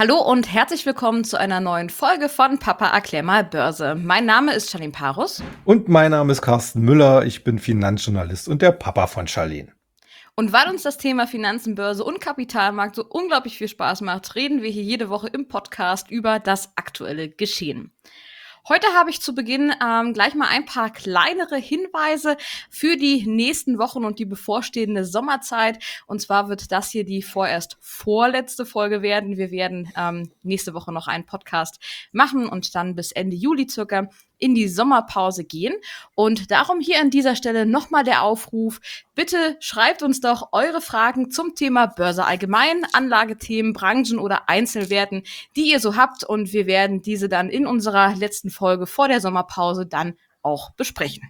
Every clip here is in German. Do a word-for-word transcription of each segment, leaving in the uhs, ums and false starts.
Hallo und herzlich willkommen zu einer neuen Folge von Papa erklär mal Börse. Mein Name ist Charlene Parus. Und mein Name ist Carsten Müller, ich bin Finanzjournalist und der Papa von Charlene. Und weil uns das Thema Finanzen, Börse und Kapitalmarkt so unglaublich viel Spaß macht, reden wir hier jede Woche im Podcast über das aktuelle Geschehen. Heute habe ich zu Beginn ähm, gleich mal ein paar kleinere Hinweise für die nächsten Wochen und die bevorstehende Sommerzeit. Und zwar wird das hier die vorerst vorletzte Folge werden. Wir werden ähm, nächste Woche noch einen Podcast machen und dann bis Ende Juli circa in die Sommerpause gehen. Und darum hier an dieser Stelle nochmal der Aufruf, bitte schreibt uns doch eure Fragen zum Thema Börse allgemein, Anlagethemen, Branchen oder Einzelwerten, die ihr so habt. Und wir werden diese dann in unserer letzten Folge vor der Sommerpause dann auch besprechen.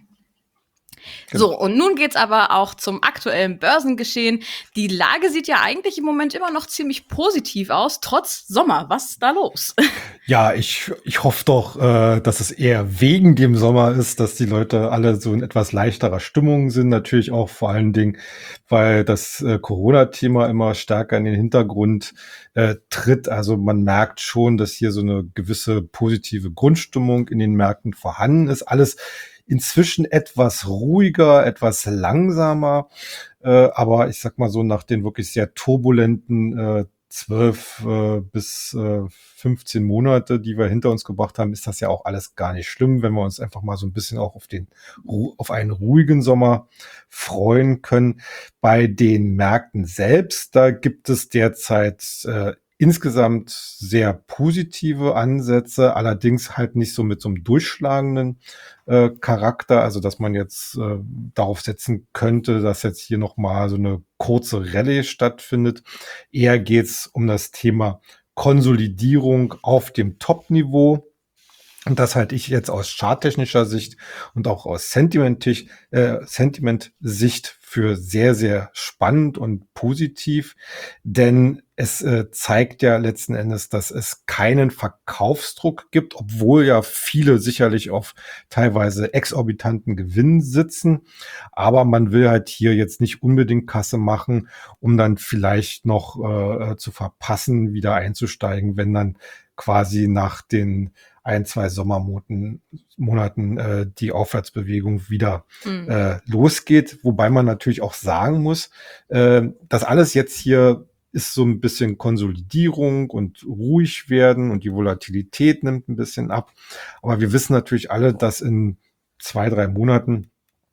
Genau. So, und nun geht's aber auch zum aktuellen Börsengeschehen. Die Lage sieht ja eigentlich im Moment immer noch ziemlich positiv aus, trotz Sommer. Was ist da los? Ja, ich, ich hoffe doch, äh, dass es eher wegen dem Sommer ist, dass die Leute alle so in etwas leichterer Stimmung sind. Natürlich auch vor allen Dingen, weil das äh, Corona-Thema immer stärker in den Hintergrund äh, tritt. Also man merkt schon, dass hier so eine gewisse positive Grundstimmung in den Märkten vorhanden ist. Alles inzwischen etwas ruhiger, etwas langsamer. Äh, aber ich sag mal so, nach den wirklich sehr turbulenten äh, zwölf äh, bis äh, fünfzehn Monate, die wir hinter uns gebracht haben, ist das ja auch alles gar nicht schlimm, wenn wir uns einfach mal so ein bisschen auch auf den Ru- auf einen ruhigen Sommer freuen können. Bei den Märkten selbst, da gibt es derzeit äh, insgesamt sehr positive Ansätze, allerdings halt nicht so mit so einem durchschlagenden äh, Charakter, also dass man jetzt äh, darauf setzen könnte, dass jetzt hier nochmal so eine kurze Rallye stattfindet. Eher geht's um das Thema Konsolidierung auf dem Top-Niveau. Und das halte ich jetzt aus charttechnischer Sicht und auch aus Sentiment, äh, Sentiment-Sicht für sehr, sehr spannend und positiv, denn es äh, zeigt ja letzten Endes, dass es keinen Verkaufsdruck gibt, obwohl ja viele sicherlich auf teilweise exorbitanten Gewinnen sitzen. Aber man will halt hier jetzt nicht unbedingt Kasse machen, um dann vielleicht noch äh, zu verpassen, wieder einzusteigen, wenn dann quasi nach den ein, zwei Sommermonaten Monaten, äh, die Aufwärtsbewegung wieder Hm. äh, losgeht. Wobei man natürlich auch sagen muss, äh, das alles jetzt hier ist so ein bisschen Konsolidierung und ruhig werden und die Volatilität nimmt ein bisschen ab. Aber wir wissen natürlich alle, dass in zwei, drei Monaten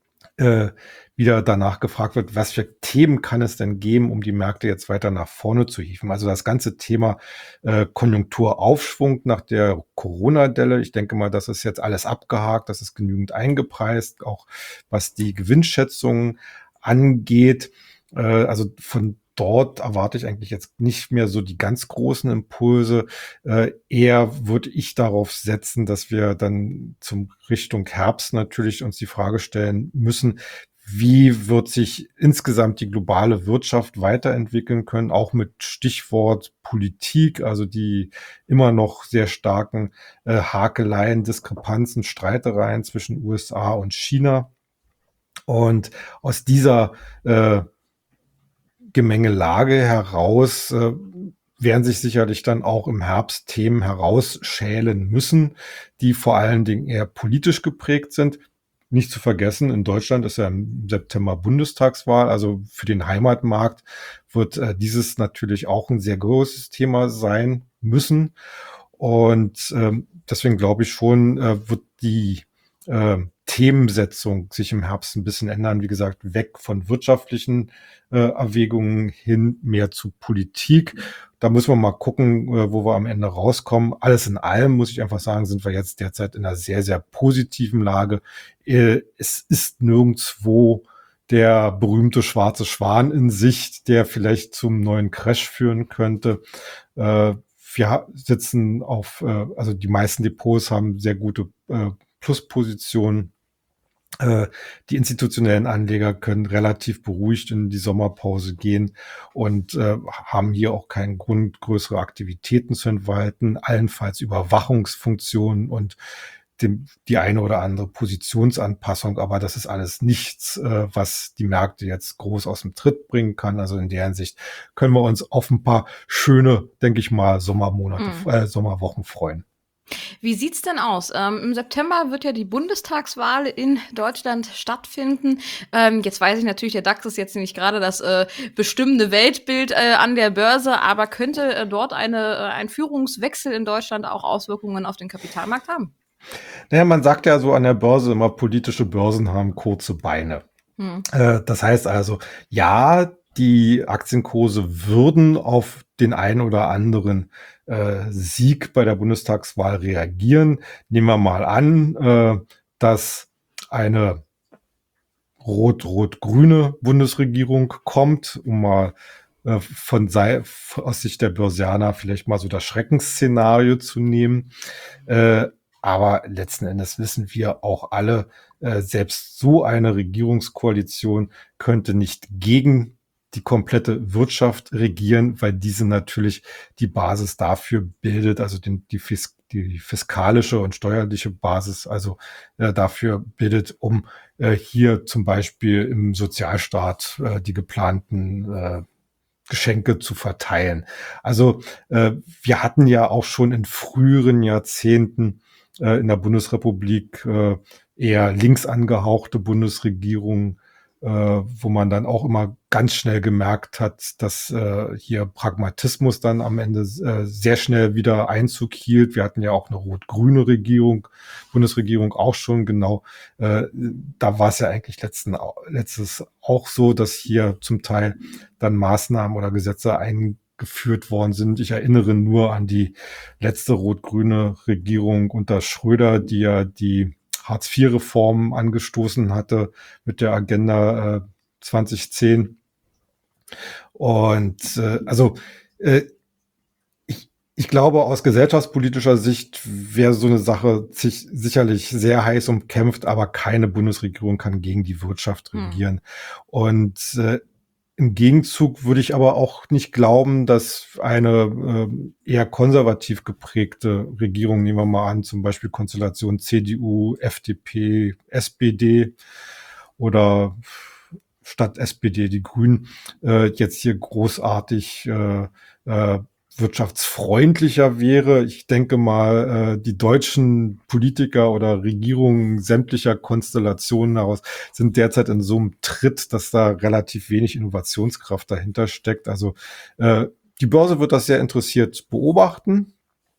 äh, wieder danach gefragt wird, was für Themen kann es denn geben, um die Märkte jetzt weiter nach vorne zu hieven. Also das ganze Thema äh, Konjunkturaufschwung nach der Corona-Delle, ich denke mal, das ist jetzt alles abgehakt, das ist genügend eingepreist, auch was die Gewinnschätzungen angeht. Äh, also von dort erwarte ich eigentlich jetzt nicht mehr so die ganz großen Impulse. Äh, eher würde ich darauf setzen, dass wir dann zum Richtung Herbst natürlich uns die Frage stellen müssen, wie wird sich insgesamt die globale Wirtschaft weiterentwickeln können, auch mit Stichwort Politik, also die immer noch sehr starken äh, Hakeleien, Diskrepanzen, Streitereien zwischen U S A und China. Und aus dieser äh, Gemengelage heraus äh, werden sich sicherlich dann auch im Herbst Themen herausschälen müssen, die vor allen Dingen eher politisch geprägt sind. Nicht zu vergessen, in Deutschland ist ja im September Bundestagswahl, also für den Heimatmarkt wird äh, dieses natürlich auch ein sehr großes Thema sein müssen. Und ähm, deswegen glaube ich schon, äh, wird die äh, Themensetzung sich im Herbst ein bisschen ändern. Wie gesagt, weg von wirtschaftlichen äh, Erwägungen hin mehr zu Politik. Da müssen wir mal gucken, äh, wo wir am Ende rauskommen. Alles in allem muss ich einfach sagen, sind wir jetzt derzeit in einer sehr, sehr positiven Lage. Äh, es ist nirgendwo der berühmte schwarze Schwan in Sicht, der vielleicht zum neuen Crash führen könnte. Äh, wir sitzen auf, äh, also die meisten Depots haben sehr gute äh, Pluspositionen. Äh, die institutionellen Anleger können relativ beruhigt in die Sommerpause gehen und äh, haben hier auch keinen Grund, größere Aktivitäten zu entfalten, allenfalls Überwachungsfunktionen und dem, die eine oder andere Positionsanpassung, aber das ist alles nichts, äh, was die Märkte jetzt groß aus dem Tritt bringen kann. Also in der Hinsicht können wir uns auf ein paar schöne, denke ich mal, Sommermonate, Mhm. äh, Sommerwochen freuen. Wie sieht's denn aus? Ähm, im September wird ja die Bundestagswahl in Deutschland stattfinden. Ähm, jetzt weiß ich natürlich, der DAX ist jetzt nicht gerade das äh, bestimmende Weltbild äh, an der Börse, aber könnte äh, dort eine, äh, ein Führungswechsel in Deutschland auch Auswirkungen auf den Kapitalmarkt haben? Naja, man sagt ja so an der Börse immer, politische Börsen haben kurze Beine. Hm. Äh, das heißt also, ja, die Aktienkurse würden auf den einen oder anderen äh, Sieg bei der Bundestagswahl reagieren. Nehmen wir mal an, äh, dass eine rot-rot-grüne Bundesregierung kommt, um mal äh, von sei, aus Sicht der Börsianer vielleicht mal so das Schreckensszenario zu nehmen. Äh, aber letzten Endes wissen wir auch alle, äh, selbst so eine Regierungskoalition könnte nicht gegen die komplette Wirtschaft regieren, weil diese natürlich die Basis dafür bildet, also den, die, Fis die fiskalische und steuerliche Basis, also äh, dafür bildet, um äh, hier zum Beispiel im Sozialstaat äh, die geplanten äh, Geschenke zu verteilen. Also äh, wir hatten ja auch schon in früheren Jahrzehnten äh, in der Bundesrepublik äh, eher links angehauchte Bundesregierungen, äh, wo man dann auch immer ganz schnell gemerkt hat, dass äh, hier Pragmatismus dann am Ende äh, sehr schnell wieder Einzug hielt. Wir hatten ja auch eine rot-grüne Regierung, Bundesregierung auch schon, genau. Äh, da war es ja eigentlich letzten, letztes auch so, dass hier zum Teil dann Maßnahmen oder Gesetze eingeführt worden sind. Ich erinnere nur an die letzte rot-grüne Regierung unter Schröder, die ja die Hartz-vier-Reform angestoßen hatte mit der Agenda äh, zwanzig zehn. Und äh, also äh, ich, ich glaube, aus gesellschaftspolitischer Sicht wäre so eine Sache sich, sicherlich sehr heiß umkämpft, aber keine Bundesregierung kann gegen die Wirtschaft regieren. Hm. Und äh, im Gegenzug würde ich aber auch nicht glauben, dass eine äh, eher konservativ geprägte Regierung, nehmen wir mal an, zum Beispiel Konstellation C D U, F D P, S P D oder statt S P D die Grünen, äh, jetzt hier großartig äh, äh, wirtschaftsfreundlicher wäre. Ich denke mal, äh, die deutschen Politiker oder Regierungen sämtlicher Konstellationen heraus sind derzeit in so einem Tritt, dass da relativ wenig Innovationskraft dahinter steckt. Also äh, die Börse wird das sehr interessiert beobachten.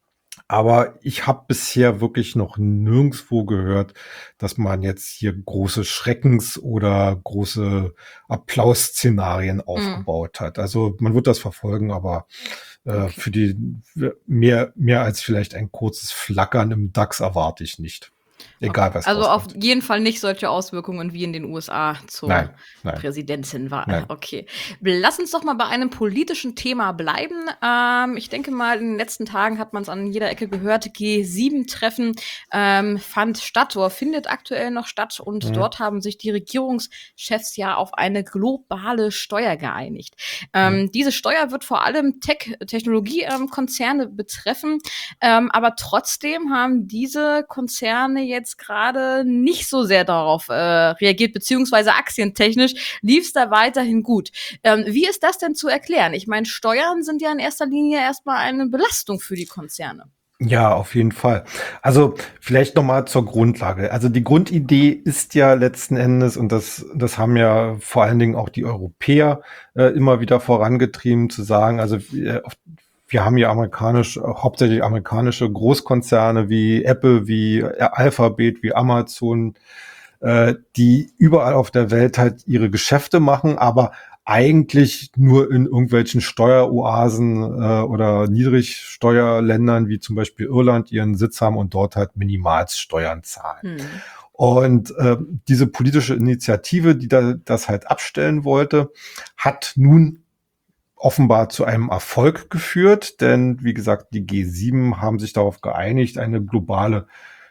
Aber ich habe bisher wirklich noch nirgendwo gehört, dass man jetzt hier große Schreckens- oder große Applausszenarien aufgebaut mm. hat. Also man wird das verfolgen, aber äh, okay. für die mehr, mehr als vielleicht ein kurzes Flackern im DAX erwarte ich nicht. Egal, okay. was Also rauskommt. Auf jeden Fall nicht solche Auswirkungen wie in den U S A zur nein, nein. Präsidentenwahl. Nein. Okay. Lass uns doch mal bei einem politischen Thema bleiben. Ähm, ich denke mal, in den letzten Tagen hat man es an jeder Ecke gehört. G sieben Treffen ähm, fand statt oder findet aktuell noch statt. Und mhm. dort haben sich die Regierungschefs ja auf eine globale Steuer geeinigt. Ähm, mhm. Diese Steuer wird vor allem Tech- Technologiekonzerne ähm, betreffen. Ähm, aber trotzdem haben diese Konzerne jetzt gerade nicht so sehr darauf äh, reagiert, beziehungsweise aktientechnisch lief es da weiterhin gut. Ähm, wie ist das denn zu erklären? Ich meine, Steuern sind ja in erster Linie erstmal eine Belastung für die Konzerne. Ja, auf jeden Fall. Also vielleicht nochmal zur Grundlage. Also die Grundidee ist ja letzten Endes, und das, das haben ja vor allen Dingen auch die Europäer äh, immer wieder vorangetrieben, zu sagen, also äh, wir haben ja amerikanisch, hauptsächlich amerikanische Großkonzerne wie Apple, wie Alphabet, wie Amazon, äh, die überall auf der Welt halt ihre Geschäfte machen, aber eigentlich nur in irgendwelchen Steueroasen äh, oder Niedrigsteuerländern wie zum Beispiel Irland ihren Sitz haben und dort halt Minimalsteuern zahlen. Hm. Und äh, diese politische Initiative, die da das halt abstellen wollte, hat nun offenbar zu einem Erfolg geführt, denn wie gesagt, die G sieben haben sich darauf geeinigt, eine globale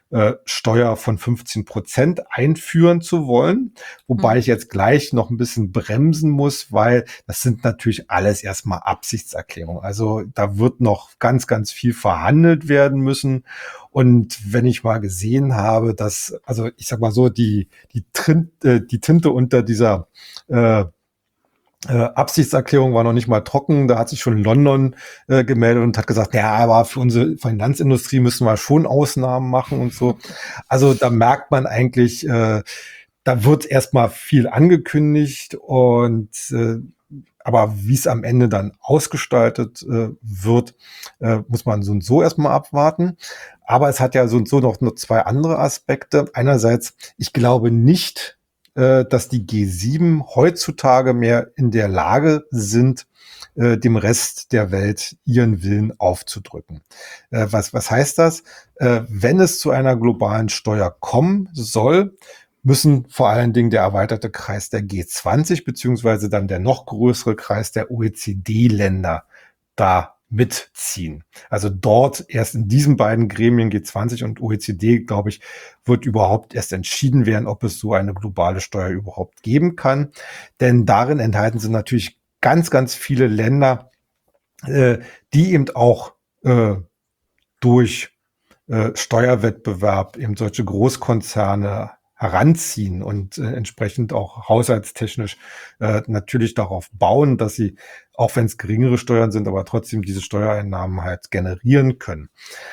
äh, Steuer von fünfzehn Prozent einführen zu wollen. Wobei ich jetzt gleich noch ein bisschen bremsen muss, weil das sind natürlich alles erstmal Absichtserklärungen. Also da wird noch ganz, ganz viel verhandelt werden müssen. Und wenn ich mal gesehen habe, dass, also ich sag mal so, die, die, Trin, äh, die Tinte unter dieser äh, äh, Absichtserklärung war noch nicht mal trocken. Da hat sich schon London äh, gemeldet und hat gesagt, ja, aber für unsere Finanzindustrie müssen wir schon Ausnahmen machen und so. Also da merkt man eigentlich, äh, da wird erstmal viel angekündigt und äh, aber wie es am Ende dann ausgestaltet äh, wird, äh, muss man so und so erstmal abwarten. Aber es hat ja so und so noch nur zwei andere Aspekte. Einerseits, ich glaube nicht, äh, dass die G sieben heutzutage mehr in der Lage sind, äh, dem Rest der Welt ihren Willen aufzudrücken. Äh, was, was heißt das? Äh, wenn es zu einer globalen Steuer kommen soll, müssen vor allen Dingen der erweiterte Kreis der G zwanzig beziehungsweise dann der noch größere Kreis der O E C D-Länder da mitziehen. Also dort erst in diesen beiden Gremien G zwanzig und O E C D, glaube ich, wird überhaupt erst entschieden werden, ob es so eine globale Steuer überhaupt geben kann. Denn darin enthalten sind natürlich ganz, ganz viele Länder, äh, die eben auch äh, durch äh, Steuerwettbewerb eben solche Großkonzerne heranziehen und äh, entsprechend auch haushaltstechnisch äh, natürlich darauf bauen, dass sie, auch wenn es geringere Steuern sind, aber trotzdem diese Steuereinnahmen halt generieren können.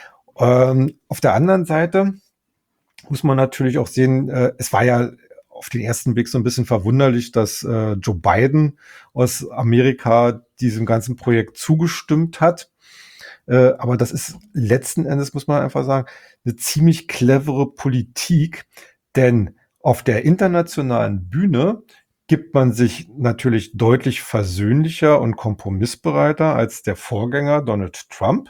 Ähm, auf der anderen Seite muss man natürlich auch sehen, äh, es war ja auf den ersten Blick so ein bisschen verwunderlich, dass äh, Joe Biden aus Amerika diesem ganzen Projekt zugestimmt hat. Äh, aber das ist letzten Endes, muss man einfach sagen, eine ziemlich clevere Politik, denn auf der internationalen Bühne gibt man sich natürlich deutlich versöhnlicher und kompromissbereiter als der Vorgänger Donald Trump.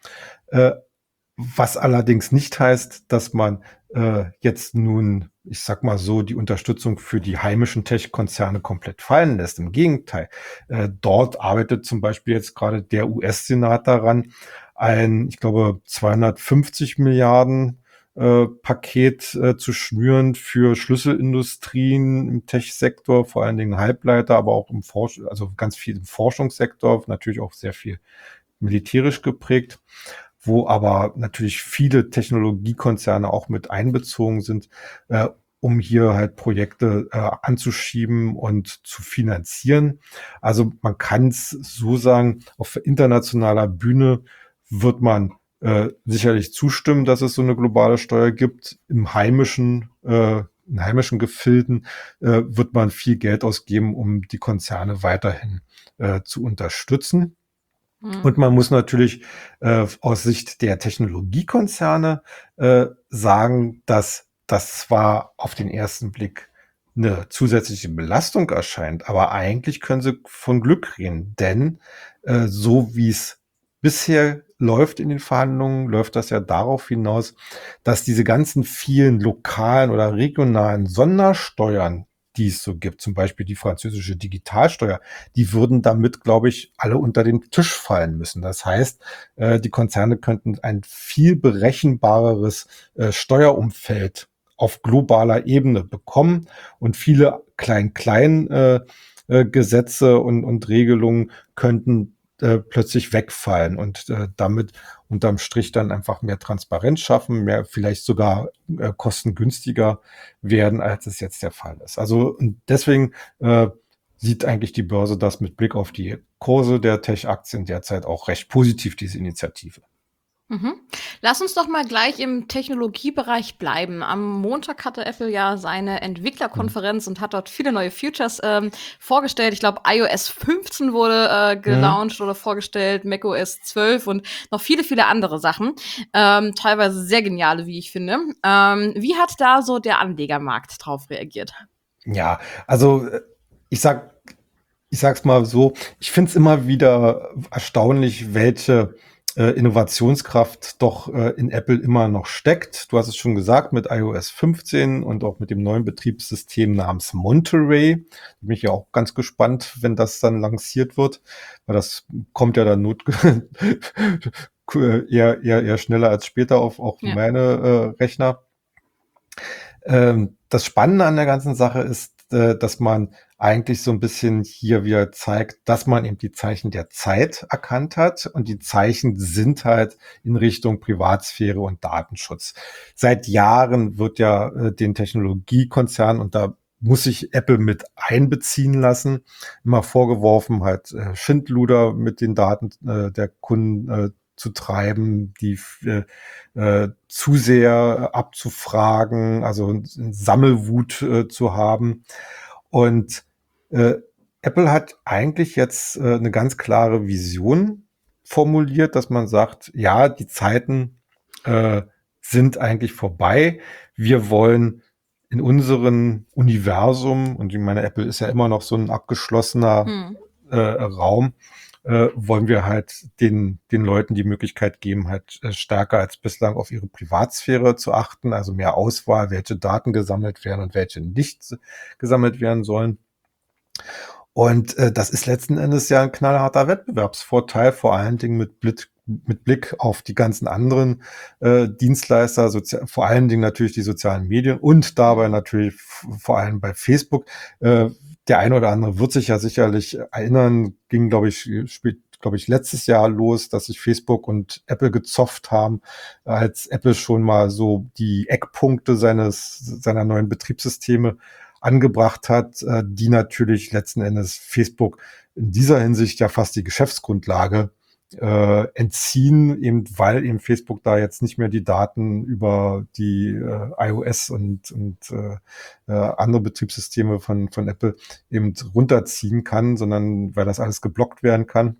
Äh, was allerdings nicht heißt, dass man äh, jetzt nun, ich sag mal so, die Unterstützung für die heimischen Tech-Konzerne komplett fallen lässt. Im Gegenteil. Äh, dort arbeitet zum Beispiel jetzt gerade der U S-Senat daran, ein, ich glaube, zweihundertfünfzig Milliarden äh, Paket äh, zu schnüren für Schlüsselindustrien im Tech-Sektor, vor allen Dingen Halbleiter, aber auch im Forsch also ganz viel im Forschungssektor, natürlich auch sehr viel militärisch geprägt, wo aber natürlich viele Technologiekonzerne auch mit einbezogen sind, äh, um hier halt Projekte äh, anzuschieben und zu finanzieren. Also man kann es so sagen, auf internationaler Bühne wird man äh, sicherlich zustimmen, dass es so eine globale Steuer gibt. Im heimischen, äh, in heimischen Gefilden äh, wird man viel Geld ausgeben, um die Konzerne weiterhin äh, zu unterstützen. Und man muss natürlich äh, aus Sicht der Technologiekonzerne äh, sagen, dass das zwar auf den ersten Blick eine zusätzliche Belastung erscheint, aber eigentlich können sie von Glück reden, denn äh, so wie es bisher läuft in den Verhandlungen, läuft das ja darauf hinaus, dass diese ganzen vielen lokalen oder regionalen Sondersteuern, die es so gibt, zum Beispiel die französische Digitalsteuer, die würden damit, glaube ich, alle unter den Tisch fallen müssen. Das heißt, äh, die Konzerne könnten ein viel berechenbareres äh, Steuerumfeld auf globaler Ebene bekommen und viele klein-klein äh, äh, Gesetze und, und Regelungen könnten äh, plötzlich wegfallen und äh, damit unterm Strich dann einfach mehr Transparenz schaffen, mehr vielleicht sogar äh, kostengünstiger werden, als es jetzt der Fall ist. Also und deswegen äh, sieht eigentlich die Börse das mit Blick auf die Kurse der Tech-Aktien derzeit auch recht positiv, diese Initiative. Mhm. Lass uns doch mal gleich im Technologiebereich bleiben. Am Montag hatte Apple ja seine Entwicklerkonferenz mhm. und hat dort viele neue Features ähm, vorgestellt. Ich glaube, iOS fünfzehn wurde äh, gelauncht mhm. oder vorgestellt, macOS zwölf und noch viele, viele andere Sachen. Ähm, teilweise sehr geniale, wie ich finde. Ähm, wie hat da so der Anlegermarkt drauf reagiert? Ja, also ich sag, ich sag's mal so, ich find's immer wieder erstaunlich, welche äh, Innovationskraft doch äh, in Apple immer noch steckt. Du hast es schon gesagt, mit iOS fünfzehn und auch mit dem neuen Betriebssystem namens Monterey. Da bin ich ja auch ganz gespannt, wenn das dann lanciert wird, weil das kommt ja dann not eher, eher, eher schneller als später auf auch Ja. meine äh, Rechner. Ähm, das Spannende an der ganzen Sache ist, äh, dass man eigentlich so ein bisschen hier wieder zeigt, dass man eben die Zeichen der Zeit erkannt hat und die Zeichen sind halt in Richtung Privatsphäre und Datenschutz. Seit Jahren wird ja äh, den Technologiekonzernen, und da muss sich Apple mit einbeziehen lassen, immer vorgeworfen, halt äh, Schindluder mit den Daten äh, der Kunden äh, zu treiben, die äh, äh, zu sehr abzufragen, also Sammelwut äh, zu haben. Und äh, Apple hat eigentlich jetzt äh, eine ganz klare Vision formuliert, dass man sagt, ja, die Zeiten äh, sind eigentlich vorbei. Wir wollen in unserem Universum, und ich meine, Apple ist ja immer noch so ein abgeschlossener Hm. äh, Raum, äh, wollen wir halt den, den Leuten die Möglichkeit geben, halt äh, stärker als bislang auf ihre Privatsphäre zu achten, also mehr Auswahl, welche Daten gesammelt werden und welche nicht gesammelt werden sollen. Und äh, das ist letzten Endes ja ein knallharter Wettbewerbsvorteil, vor allen Dingen mit Blick, mit Blick auf die ganzen anderen äh, Dienstleister, sozi- vor allen Dingen natürlich die sozialen Medien und dabei natürlich f- vor allem bei Facebook. Äh, der eine oder andere wird sich ja sicherlich erinnern, ging, glaube ich, spät, glaube ich, letztes Jahr los, dass sich Facebook und Apple gezofft haben, als Apple schon mal so die Eckpunkte seines seiner neuen Betriebssysteme angebracht hat, äh, die natürlich letzten Endes Facebook in dieser Hinsicht ja fast die Geschäftsgrundlage äh, entziehen, eben weil eben Facebook da jetzt nicht mehr die Daten über die äh, iOS und, und äh, äh, andere Betriebssysteme von, von Apple eben runterziehen kann, sondern weil das alles geblockt werden kann.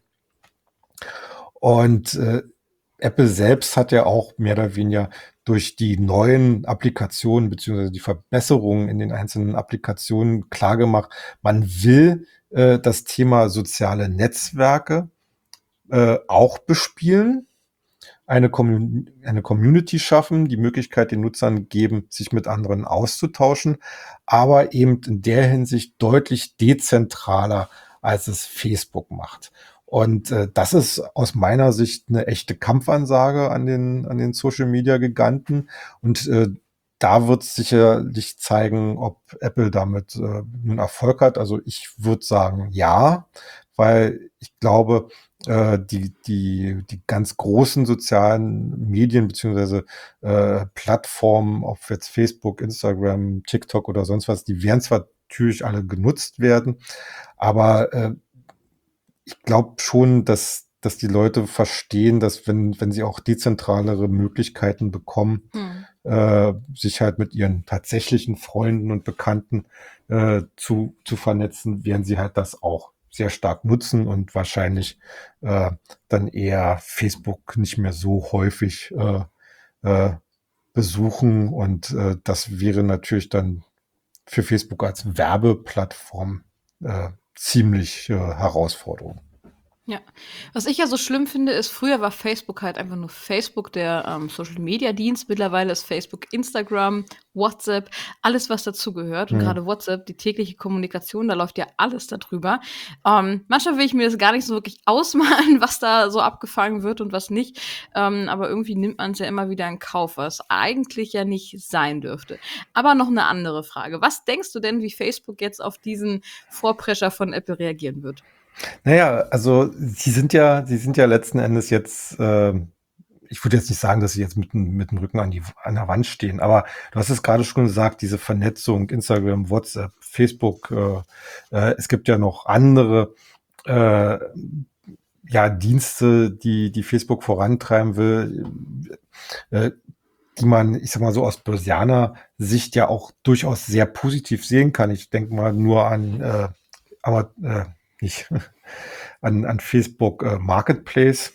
Und äh, Apple selbst hat ja auch mehr oder weniger durch die neuen Applikationen beziehungsweise die Verbesserungen in den einzelnen Applikationen klargemacht, man will äh, das Thema soziale Netzwerke äh, auch bespielen, eine, Commun eine Community schaffen, die Möglichkeit den Nutzern geben, sich mit anderen auszutauschen, aber eben in der Hinsicht deutlich dezentraler, als es Facebook macht. Und äh, das ist aus meiner Sicht eine echte Kampfansage an den, an den Social-Media-Giganten. Und äh, da wird es sicherlich zeigen, ob Apple damit äh, nun Erfolg hat. Also ich würde sagen, ja, weil ich glaube, äh, die, die, die ganz großen sozialen Medien beziehungsweise äh, Plattformen, ob jetzt Facebook, Instagram, TikTok oder sonst was, die werden zwar natürlich alle genutzt werden, aber äh, ich glaube schon, dass, dass die Leute verstehen, dass wenn, wenn sie auch dezentralere Möglichkeiten bekommen, Hm. äh, sich halt mit ihren tatsächlichen Freunden und Bekannten äh, zu, zu vernetzen, werden sie halt das auch sehr stark nutzen und wahrscheinlich äh, dann eher Facebook nicht mehr so häufig äh, äh, besuchen. Und äh, das wäre natürlich dann für Facebook als Werbeplattform äh, ziemlich äh, Herausforderung. Ja, was ich ja so schlimm finde, ist, früher war Facebook halt einfach nur Facebook, der ähm, Social-Media-Dienst. Mittlerweile ist Facebook, Instagram, WhatsApp, alles, was dazugehört. Und Hm. gerade WhatsApp, die tägliche Kommunikation, da läuft ja alles darüber. Ähm, manchmal will ich mir das gar nicht so wirklich ausmalen, was da so abgefangen wird und was nicht. Ähm, aber irgendwie nimmt man es ja immer wieder in Kauf, was eigentlich ja nicht sein dürfte. Aber noch eine andere Frage. Was denkst du denn, wie Facebook jetzt auf diesen Vorprescher von Apple reagieren wird? Naja, also sie sind ja, sie sind ja letzten Endes jetzt, äh, ich würde jetzt nicht sagen, dass sie jetzt mit, dem- mit dem Rücken an die an der Wand stehen, aber du hast es gerade schon gesagt, diese Vernetzung, Instagram, WhatsApp, Facebook, äh, äh, es gibt ja noch andere äh, ja, Dienste, die, die Facebook vorantreiben will, äh, die man, ich sag mal so aus Börsianer Sicht ja auch durchaus sehr positiv sehen kann. Ich denke mal nur an, äh, aber äh, nicht an, an Facebook äh, Marketplace,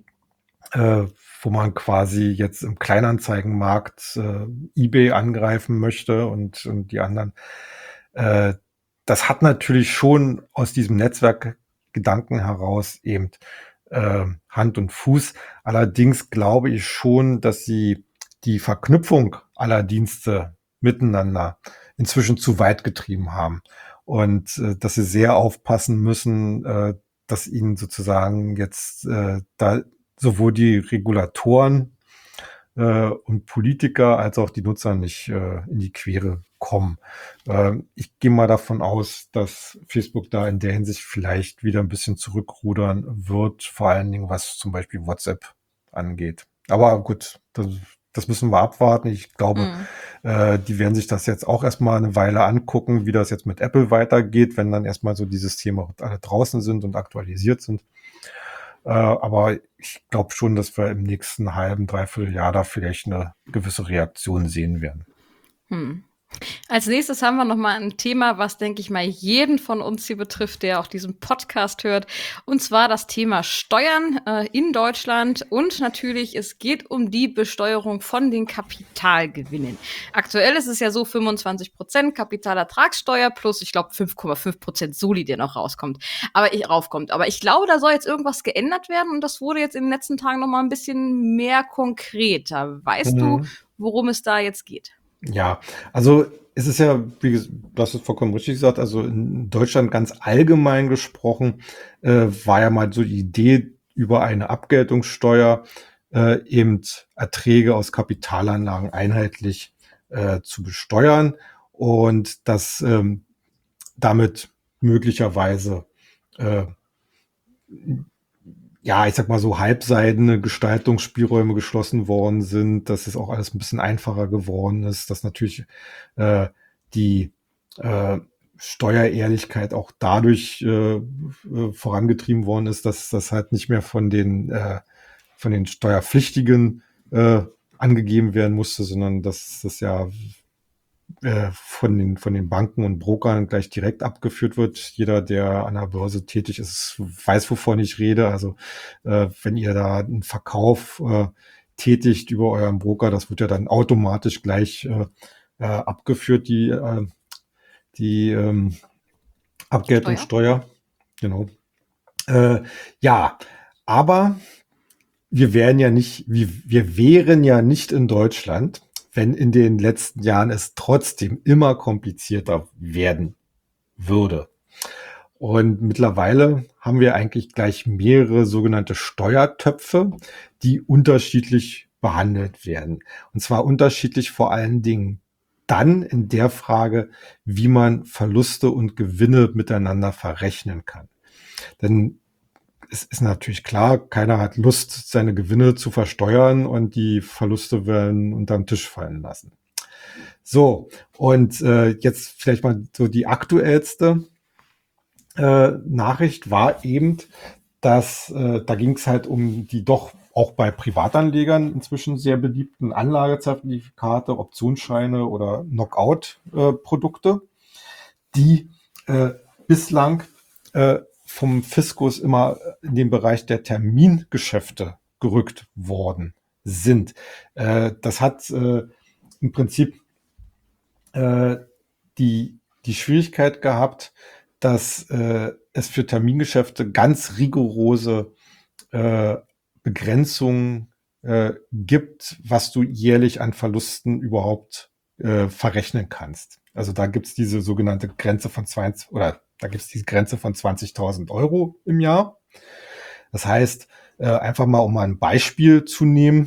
äh, wo man quasi jetzt im Kleinanzeigenmarkt äh, eBay angreifen möchte und, und die anderen. Äh, das hat natürlich schon aus diesem Netzwerkgedanken heraus eben äh, Hand und Fuß. Allerdings glaube ich schon, dass sie die Verknüpfung aller Dienste miteinander inzwischen zu weit getrieben haben und äh, dass sie sehr aufpassen müssen, äh, dass ihnen sozusagen jetzt äh, da sowohl die Regulatoren äh, und Politiker als auch die Nutzer nicht äh, in die Quere kommen. Äh, ich gehe mal davon aus, dass Facebook da in der Hinsicht vielleicht wieder ein bisschen zurückrudern wird, vor allen Dingen was zum Beispiel WhatsApp angeht. Aber gut, das, das müssen wir abwarten. Ich glaube, Mhm. äh, die werden sich das jetzt auch erstmal eine Weile angucken, wie das jetzt mit Apple weitergeht, wenn dann erstmal so die Systeme alle draußen sind und aktualisiert sind. Äh, aber ich glaube schon, dass wir im nächsten halben, dreiviertel Jahr da vielleicht eine gewisse Reaktion sehen werden. Hm. Als nächstes haben wir noch mal ein Thema, was, denke ich mal, jeden von uns hier betrifft, der auch diesen Podcast hört. Und zwar das Thema Steuern äh, in Deutschland. Und natürlich, es geht um die Besteuerung von den Kapitalgewinnen. Aktuell ist es ja so, fünfundzwanzig Prozent Kapitalertragssteuer plus, ich glaube, fünf Komma fünf Prozent Soli, der noch rauskommt. Aber ich, raufkommt. Aber ich glaube, da soll jetzt irgendwas geändert werden. Und das wurde jetzt in den letzten Tagen noch mal ein bisschen mehr konkreter. Weißt du, Mhm. worum es da jetzt geht? Ja, also es ist ja, wie ges- du hast es vollkommen richtig gesagt, also in Deutschland ganz allgemein gesprochen, äh, war ja mal so die Idee über eine Abgeltungssteuer, äh, eben Erträge aus Kapitalanlagen einheitlich äh, zu besteuern und dass ähm, damit möglicherweise äh, ja, ich sag mal so halbseidene Gestaltungsspielräume geschlossen worden sind, dass es auch alles ein bisschen einfacher geworden ist, dass natürlich äh, die äh, Steuerehrlichkeit auch dadurch äh, äh, vorangetrieben worden ist, dass das halt nicht mehr von den äh, von den Steuerpflichtigen äh, angegeben werden musste, sondern dass das ja äh, von den, von den Banken und Brokern gleich direkt abgeführt wird. Jeder, der an der Börse tätig ist, weiß, wovon ich rede. Also äh, wenn ihr da einen Verkauf äh, tätigt über euren Broker, das wird ja dann automatisch gleich äh, äh, abgeführt, die, äh, die ähm, Steuer? Abgeltungssteuer. Genau. Äh, ja, aber wir wären ja nicht, wir, wir wären ja nicht in Deutschland, wenn in den letzten Jahren es trotzdem immer komplizierter werden würde. Und mittlerweile haben wir eigentlich gleich mehrere sogenannte Steuertöpfe, die unterschiedlich behandelt werden. Und zwar unterschiedlich vor allen Dingen dann in der Frage, wie man Verluste und Gewinne miteinander verrechnen kann. Denn es ist natürlich klar, keiner hat Lust, seine Gewinne zu versteuern und die Verluste werden unterm Tisch fallen lassen. So, und äh, jetzt vielleicht mal so die aktuellste äh, Nachricht war eben, dass äh, da ging es halt um die doch auch bei Privatanlegern inzwischen sehr beliebten Anlagezertifikate, Optionsscheine oder Knockout-Produkte, die äh, bislang äh, vom Fiskus immer in den Bereich der Termingeschäfte gerückt worden sind. Äh, das hat äh, im Prinzip äh, die, die Schwierigkeit gehabt, dass äh, es für Termingeschäfte ganz rigorose äh, Begrenzungen äh, gibt, was du jährlich an Verlusten überhaupt äh, verrechnen kannst. Also da gibt's diese sogenannte Grenze von zwanzig oder da gibt's diese Grenze von zwanzigtausend Euro im Jahr. Das heißt, äh, einfach mal um mal ein Beispiel zu nehmen,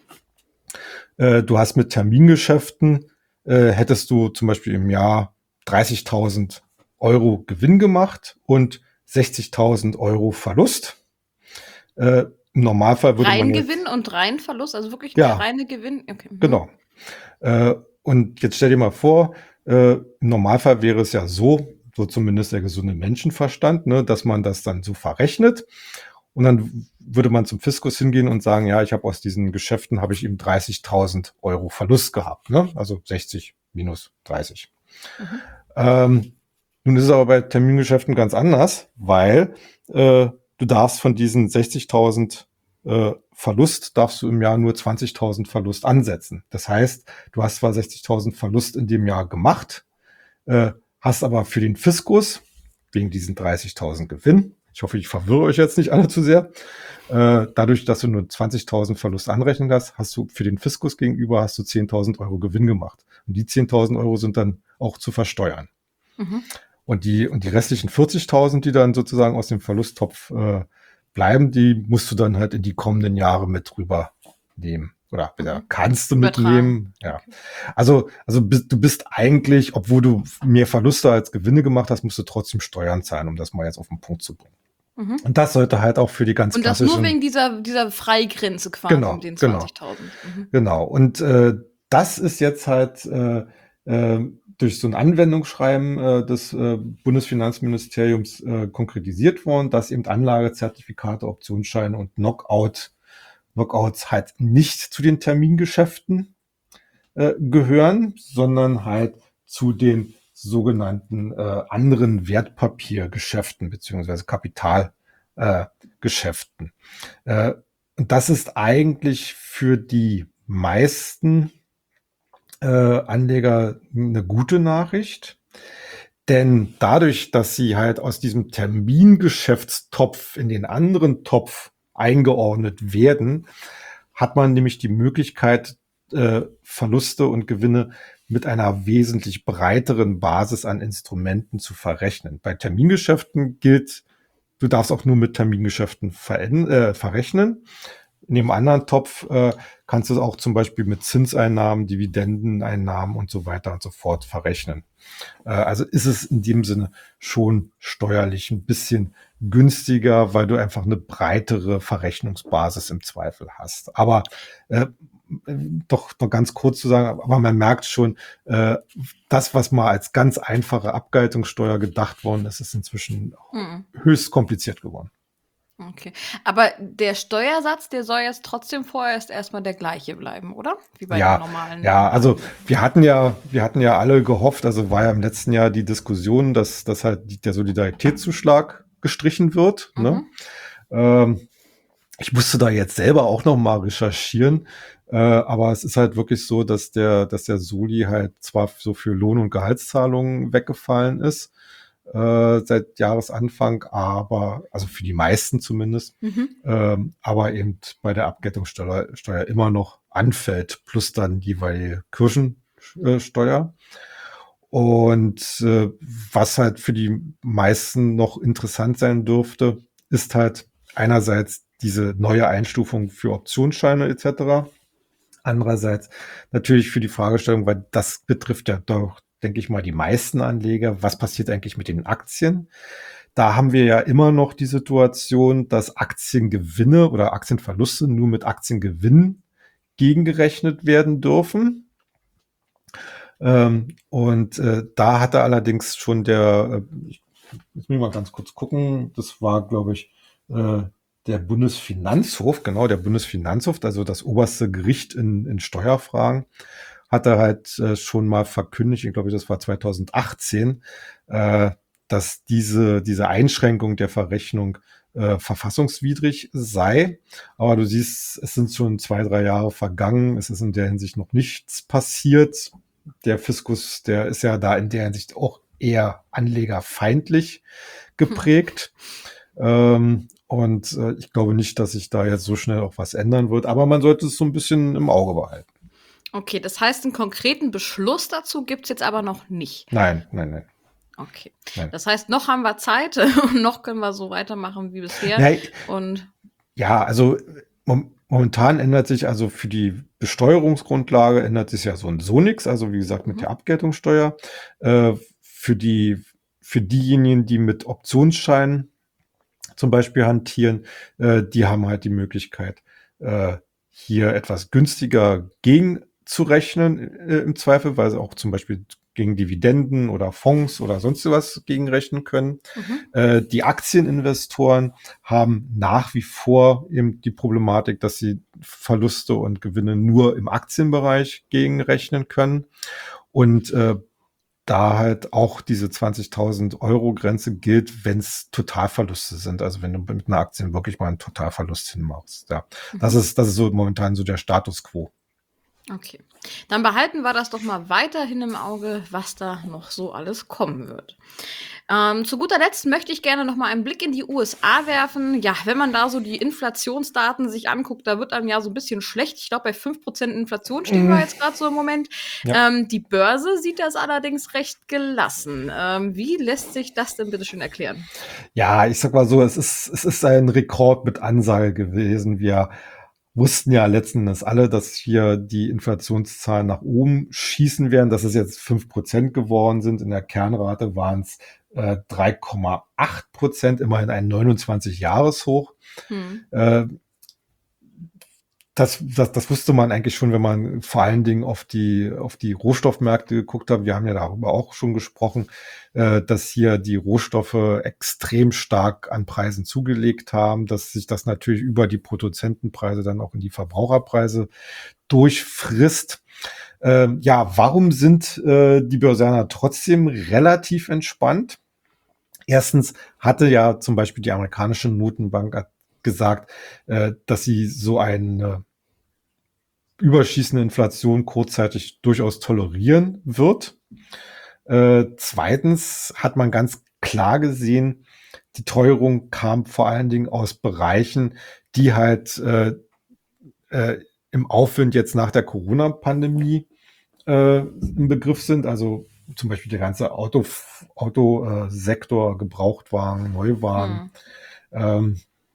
äh, du hast mit Termingeschäften, äh, hättest du zum Beispiel im Jahr dreißigtausend Euro Gewinn gemacht und sechzigtausend Euro Verlust. Äh, Im Normalfall würde man jetzt, Reingewinn und Reinverlust, also wirklich der ja, reine Gewinn? Okay. Mhm. genau. Äh, und jetzt stell dir mal vor, äh, im Normalfall wäre es ja so, so zumindest der gesunde Menschenverstand, ne, dass man das dann so verrechnet. Und dann würde man zum Fiskus hingehen und sagen, ja, ich habe aus diesen Geschäften habe ich eben dreißigtausend Euro Verlust gehabt, ne? Also sechzig minus dreißig. Mhm. Ähm, nun ist es aber bei Termingeschäften ganz anders, weil äh, du darfst von diesen sechzigtausend äh, Verlust, darfst du im Jahr nur zwanzigtausend Verlust ansetzen. Das heißt, du hast zwar sechzigtausend Verlust in dem Jahr gemacht, äh, hast aber für den Fiskus, wegen diesen dreißigtausend Gewinn, ich hoffe, ich verwirre euch jetzt nicht alle zu sehr, äh, dadurch, dass du nur zwanzigtausend Verlust anrechnen hast, hast du für den Fiskus gegenüber hast du zehntausend Euro Gewinn gemacht. Und die zehntausend Euro sind dann auch zu versteuern. Mhm. Und die, und die restlichen vierzigtausend, die dann sozusagen aus dem Verlusttopf äh, bleiben, die musst du dann halt in die kommenden Jahre mit rübernehmen. Oder wieder Mhm. kannst du Übertragen. mitnehmen. Ja. Okay. Also, also bist, du bist eigentlich, obwohl du mehr Verluste als Gewinne gemacht hast, musst du trotzdem Steuern zahlen, um das mal jetzt auf den Punkt zu bringen. Mhm. Und das sollte halt auch für die ganz Und das klassischen... nur wegen dieser, dieser Freigrenze quasi Genau, mit den genau. zwanzigtausend. Mhm. Genau. Und äh, das ist jetzt halt äh, äh, durch so ein Anwendungsschreiben äh, des äh, Bundesfinanzministeriums äh, konkretisiert worden, dass eben Anlagezertifikate, Optionsscheine und Knockout, Knockouts halt nicht zu den Termingeschäften äh, gehören, sondern halt zu den sogenannten äh, anderen Wertpapiergeschäften beziehungsweise Kapitalgeschäften. Äh, und das ist eigentlich für die meisten äh, Anleger eine gute Nachricht. Denn dadurch, dass sie halt aus diesem Termingeschäftstopf in den anderen Topf eingeordnet werden, hat man nämlich die Möglichkeit, äh, Verluste und Gewinne mit einer wesentlich breiteren Basis an Instrumenten zu verrechnen. Bei Termingeschäften gilt, du darfst auch nur mit Termingeschäften veränd- äh, verrechnen. In dem anderen Topf äh, kannst du es auch zum Beispiel mit Zinseinnahmen, Dividendeneinnahmen und so weiter und so fort verrechnen. Äh, also ist es in dem Sinne schon steuerlich ein bisschen günstiger, weil du einfach eine breitere Verrechnungsbasis im Zweifel hast. Aber äh, doch noch ganz kurz zu sagen, aber man merkt schon, äh, das, was mal als ganz einfache Abgeltungssteuer gedacht worden ist, ist inzwischen Mhm. höchst kompliziert geworden. Okay. Aber der Steuersatz, der soll jetzt trotzdem vorerst erstmal der gleiche bleiben, oder? Wie bei Ja, den normalen. ja, also wir hatten ja, wir hatten ja alle gehofft, also war ja im letzten Jahr die Diskussion, dass, dass halt der Solidaritätszuschlag gestrichen wird. Mhm. Ne? Ähm, ich musste da jetzt selber auch noch mal recherchieren, äh, aber es ist halt wirklich so, dass der, dass der Soli halt zwar so für Lohn- und Gehaltszahlungen weggefallen ist äh, seit Jahresanfang, aber also für die meisten zumindest, Mhm. ähm, aber eben bei der Abgeltungssteuer Steuer immer noch anfällt, plus dann jeweilige Kirchensteuer. Und äh, was halt für die meisten noch interessant sein dürfte, ist halt einerseits diese neue Einstufung für Optionsscheine et cetera. Andererseits natürlich für die Fragestellung, weil das betrifft ja doch, denke ich mal, die meisten Anleger. Was passiert eigentlich mit den Aktien? Da haben wir ja immer noch die Situation, dass Aktiengewinne oder Aktienverluste nur mit Aktiengewinnen gegengerechnet werden dürfen. Ähm, und äh, da hatte allerdings schon der, äh, ich, jetzt muss ich mal ganz kurz gucken, das war, glaube ich, äh, der Bundesfinanzhof, genau, der Bundesfinanzhof, also das oberste Gericht in, in Steuerfragen, hatte halt äh, schon mal verkündigt, ich glaube, das war zweitausendachtzehn, äh, dass diese, diese Einschränkung der Verrechnung äh, verfassungswidrig sei. Aber du siehst, es sind schon zwei, drei Jahre vergangen, es ist in der Hinsicht noch nichts passiert. Der Fiskus, der ist ja da in der Hinsicht auch eher anlegerfeindlich geprägt. Hm. Ähm, und äh, ich glaube nicht, dass sich da jetzt so schnell auch was ändern wird, aber man sollte es so ein bisschen im Auge behalten. Okay, das heißt, einen konkreten Beschluss dazu gibt es jetzt aber noch nicht. Nein, nein, nein. Okay. Nein. Das heißt, noch haben wir Zeit und noch können wir so weitermachen wie bisher. Nein. Und ja, also mom momentan ändert sich also für die Besteuerungsgrundlage ändert sich ja so und so nichts. Also wie gesagt, mit Mhm. der Abgeltungssteuer. Äh, für die, für diejenigen, die mit Optionsscheinen zum Beispiel hantieren, äh, die haben halt die Möglichkeit, äh, hier etwas günstiger gegenzurechnen äh, im Zweifel, weil sie auch zum Beispiel gegen Dividenden oder Fonds oder sonst was gegenrechnen können. Mhm. Äh, die Aktieninvestoren haben nach wie vor eben die Problematik, dass sie Verluste und Gewinne nur im Aktienbereich gegenrechnen können. Und äh, da halt auch diese zwanzigtausend Euro Grenze gilt, wenn es Totalverluste sind. Also wenn du mit einer Aktie wirklich mal einen Totalverlust hinmachst. Ja, Mhm. das ist, das ist so momentan so der Status quo. Okay. Dann behalten wir das doch mal weiterhin im Auge, was da noch so alles kommen wird. Ähm, zu guter Letzt möchte ich gerne noch mal einen Blick in die U S A werfen. Ja, wenn man da so die Inflationsdaten sich anguckt, da wird einem ja so ein bisschen schlecht. Ich glaube, bei fünf Prozent Inflation stehen wir Mm, jetzt gerade so im Moment. ja. Ähm, die Börse sieht das allerdings recht gelassen. Ähm, wie lässt sich das denn bitte schön erklären? Ja, ich sag mal so, es ist, es ist ein Rekord mit Ansage gewesen. Wir wussten ja letzten Endes alle, dass hier die Inflationszahlen nach oben schießen werden, dass es jetzt fünf Prozent geworden sind. In der Kernrate waren es äh, drei Komma acht Prozent, immerhin ein neunundzwanzig-Jahres-Hoch. Hm. Äh, Das, das, das wusste man eigentlich schon, wenn man vor allen Dingen auf die, auf die Rohstoffmärkte geguckt hat. Wir haben ja darüber auch schon gesprochen, äh, dass hier die Rohstoffe extrem stark an Preisen zugelegt haben, dass sich das natürlich über die Produzentenpreise dann auch in die Verbraucherpreise durchfrisst. Ähm, ja, warum sind äh, die Börsianer trotzdem relativ entspannt? Erstens hatte ja zum Beispiel die amerikanische Notenbank gesagt, äh, dass sie so eine überschießende Inflation kurzzeitig durchaus tolerieren wird. Äh, zweitens hat man ganz klar gesehen, die Teuerung kam vor allen Dingen aus Bereichen, die halt äh, äh, im Aufwind jetzt nach der Corona-Pandemie äh, im Begriff sind. Also zum Beispiel der ganze Auto, Autosektor, Gebrauchtwagen, Neuwagen. Hm. Ähm,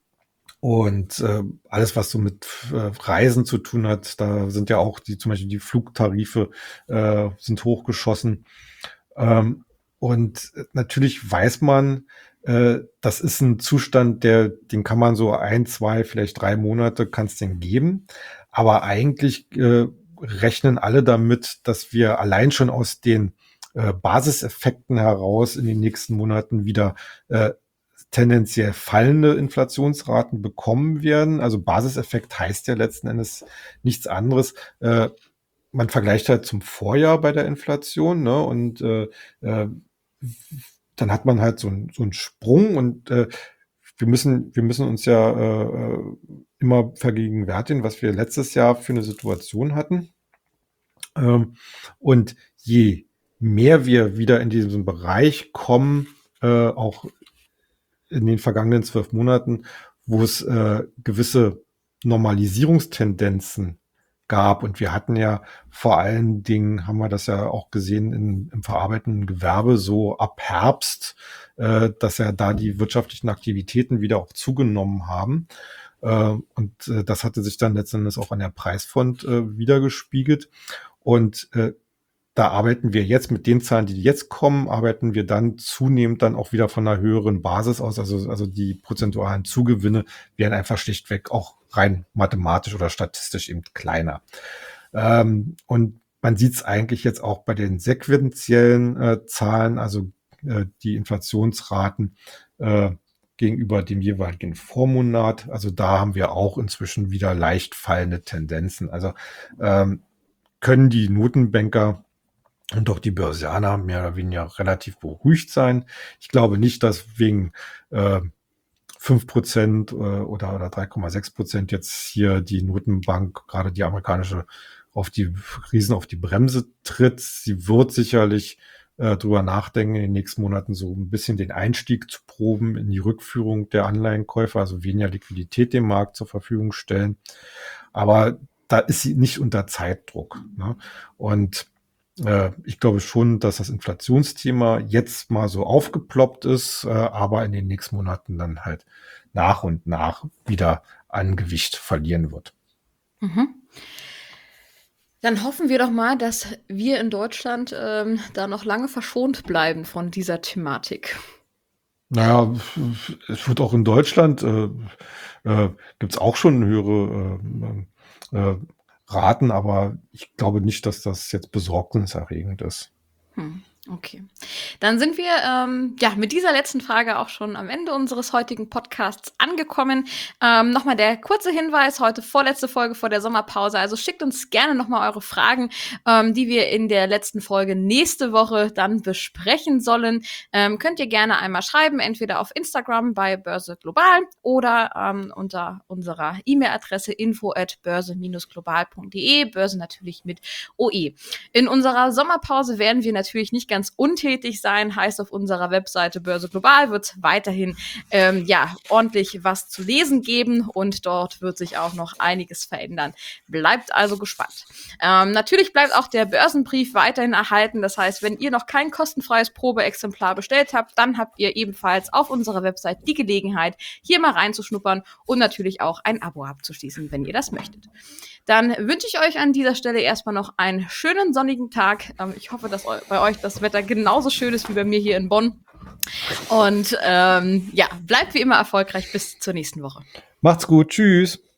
Und äh, alles, was so mit äh, Reisen zu tun hat, da sind ja auch die, zum Beispiel die Flugtarife äh, sind hochgeschossen. Ähm, und natürlich weiß man, äh, das ist ein Zustand, der, den kann man so ein, zwei, vielleicht drei Monate kann es den geben. Aber eigentlich äh, rechnen alle damit, dass wir allein schon aus den äh, Basiseffekten heraus in den nächsten Monaten wieder äh, tendenziell fallende Inflationsraten bekommen werden. Also Basiseffekt heißt ja letzten Endes nichts anderes. Äh, man vergleicht halt zum Vorjahr bei der Inflation, ne? Und äh, äh, dann hat man halt so, ein, so einen Sprung und äh, wir müssen, wir müssen uns ja äh, immer vergegenwärtigen, was wir letztes Jahr für eine Situation hatten. Ähm, und je mehr wir wieder in diesem Bereich kommen, äh, auch in den vergangenen zwölf Monaten, wo es äh, gewisse Normalisierungstendenzen gab. Und wir hatten ja vor allen Dingen, haben wir das ja auch gesehen in, im verarbeitenden Gewerbe, so ab Herbst, äh, dass ja da die wirtschaftlichen Aktivitäten wieder auch zugenommen haben. Äh, und äh, das hatte sich dann letztendlich auch an der Preisfront äh, wiedergespiegelt. Und äh, da arbeiten wir jetzt mit den Zahlen, die jetzt kommen, arbeiten wir dann zunehmend dann auch wieder von einer höheren Basis aus. Also, also die prozentualen Zugewinne werden einfach schlichtweg auch rein mathematisch oder statistisch eben kleiner. Ähm, und man sieht es eigentlich jetzt auch bei den sequentiellen äh, Zahlen, also äh, die Inflationsraten äh, gegenüber dem jeweiligen Vormonat. Also da haben wir auch inzwischen wieder leicht fallende Tendenzen. Also ähm, können die Notenbanker und auch die Börsianer mehr oder weniger relativ beruhigt sein. Ich glaube nicht, dass wegen äh, fünf Prozent äh, oder, oder drei Komma sechs Prozent jetzt hier die Notenbank, gerade die amerikanische, auf die Riesen auf die Bremse tritt. Sie wird sicherlich äh, drüber nachdenken, in den nächsten Monaten so ein bisschen den Einstieg zu proben in die Rückführung der Anleihenkäufer, also weniger Liquidität dem Markt zur Verfügung stellen. Aber da ist sie nicht unter Zeitdruck. Ne? Und ich glaube schon, dass das Inflationsthema jetzt mal so aufgeploppt ist, aber in den nächsten Monaten dann halt nach und nach wieder an Gewicht verlieren wird. Mhm. Dann hoffen wir doch mal, dass wir in Deutschland ähm, da noch lange verschont bleiben von dieser Thematik. Naja, es wird auch in Deutschland, äh, äh, gibt es auch schon höhere äh, äh, Raten, aber ich glaube nicht, dass das jetzt besorgniserregend ist. Hm. Okay. Dann sind wir ähm, ja mit dieser letzten Frage auch schon am Ende unseres heutigen Podcasts angekommen. Ähm, nochmal der kurze Hinweis, heute vorletzte Folge vor der Sommerpause. Also schickt uns gerne nochmal eure Fragen, ähm, die wir in der letzten Folge nächste Woche dann besprechen sollen. Ähm, könnt ihr gerne einmal schreiben, entweder auf Instagram bei Börse Global oder ähm, unter unserer E-Mail-Adresse info at börse global punkt de. Börse natürlich mit O E. In unserer Sommerpause werden wir natürlich nicht ganz untätig sein. Heißt, auf unserer Webseite Börse Global wird es weiterhin ähm, ja, ordentlich was zu lesen geben und dort wird sich auch noch einiges verändern. Bleibt also gespannt. Ähm, natürlich bleibt auch der Börsenbrief weiterhin erhalten. Das heißt, wenn ihr noch kein kostenfreies Probeexemplar bestellt habt, dann habt ihr ebenfalls auf unserer Website die Gelegenheit, hier mal reinzuschnuppern und natürlich auch ein Abo abzuschließen, wenn ihr das möchtet. Dann wünsche ich euch an dieser Stelle erstmal noch einen schönen sonnigen Tag. Ähm, ich hoffe, dass bei euch das Wetter genauso schön ist wie bei mir hier in Bonn. Und ähm, ja, bleibt wie immer erfolgreich bis zur nächsten Woche. Macht's gut. Tschüss.